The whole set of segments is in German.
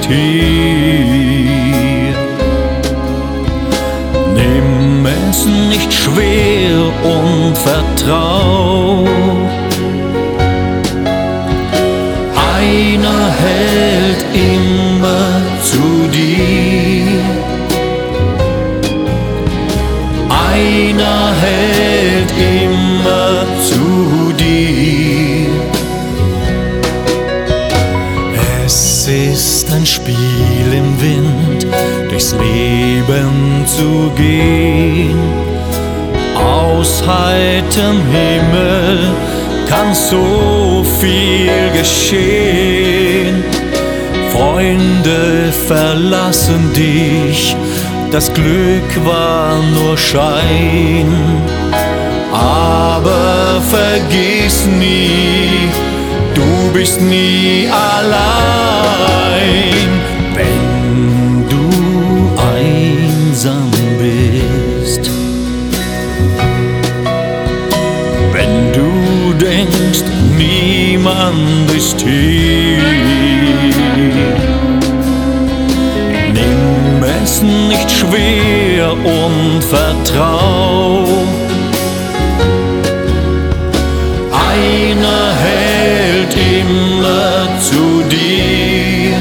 bist hier. Nimm es nicht schwer und vertrau. Einer hält immer zu dir. Einer hält immer zu dir. Es ist ein Spiel im Wind, durchs Leben zu gehen. Aus heiterem Himmel kann so viel geschehen. Freunde verlassen dich, das Glück war nur Schein. Aber vergiss nie, du bist nie allein. Wenn du einsam bist, wenn du denkst, niemand ist hier, nimm es nicht schwer und vertrau. Einer hält immer zu dir.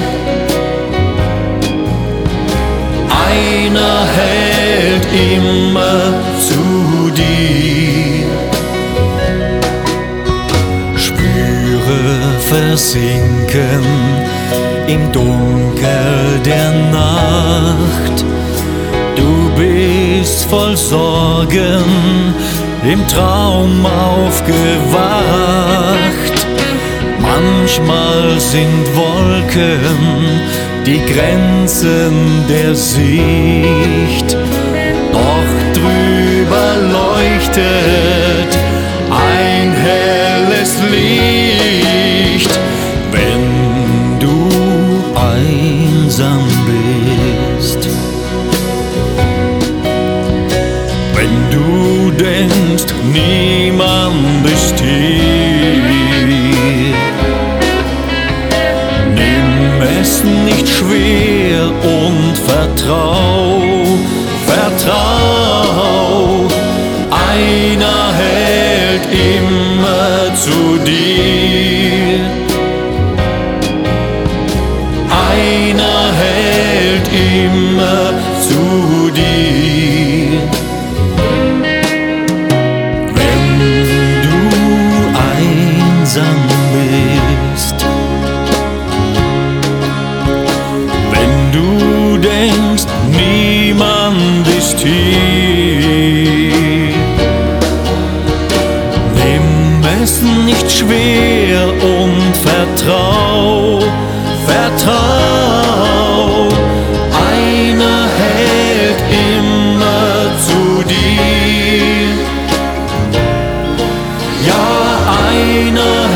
Einer hält immer zu dir. Spüre versinken im Dunkel der Nacht. Du bist voll Sorgen, im Traum aufgewacht. Manchmal sind Wolken die Grenzen der Sicht, doch drüber leuchtet ein helles Licht. Wenn du einsam bist, wenn du denkst, niemand ist hier, nimm es nicht schwer und vertrau, vertrau. Einer hält immer zu dir. Einer hält immer zu dir. Wenn du einsam bist, wenn du denkst, niemand ist hier, nimm es nicht schwer und vertrau, vertrau. Einer hält immer zu dir. Ja, einer